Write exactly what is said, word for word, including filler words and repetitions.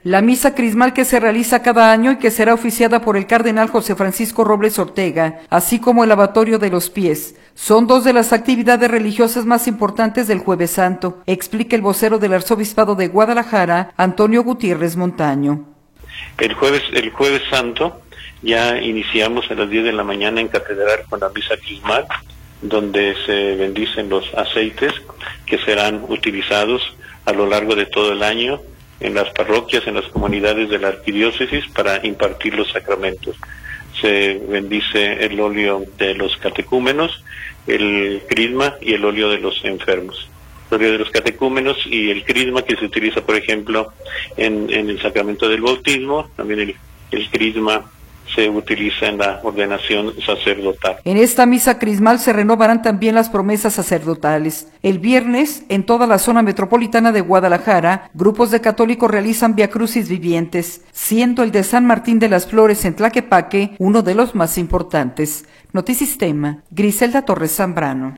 La misa crismal que se realiza cada año y que será oficiada por el cardenal José Francisco Robles Ortega, así como el lavatorio de los pies, son dos de las actividades religiosas más importantes del Jueves Santo, explica el vocero del Arzobispado de Guadalajara, Antonio Gutiérrez Montaño. El jueves, el Jueves Santo ya iniciamos a las diez de la mañana en Catedral con la misa crismal, donde se bendicen los aceites que serán utilizados a lo largo de todo el año en las parroquias, en las comunidades de la arquidiócesis para impartir los sacramentos. Se bendice el óleo de los catecúmenos, el crisma y el óleo de los enfermos. El óleo de los catecúmenos y el crisma que se utiliza, por ejemplo, en, en el sacramento del bautismo, también el, el crisma se utiliza en la ordenación sacerdotal. En esta misa crismal se renovarán también las promesas sacerdotales. El viernes, en toda la zona metropolitana de Guadalajara, grupos de católicos realizan viacrucis vivientes, siendo el de San Martín de las Flores en Tlaquepaque uno de los más importantes. Notisistema, Griselda Torres Zambrano.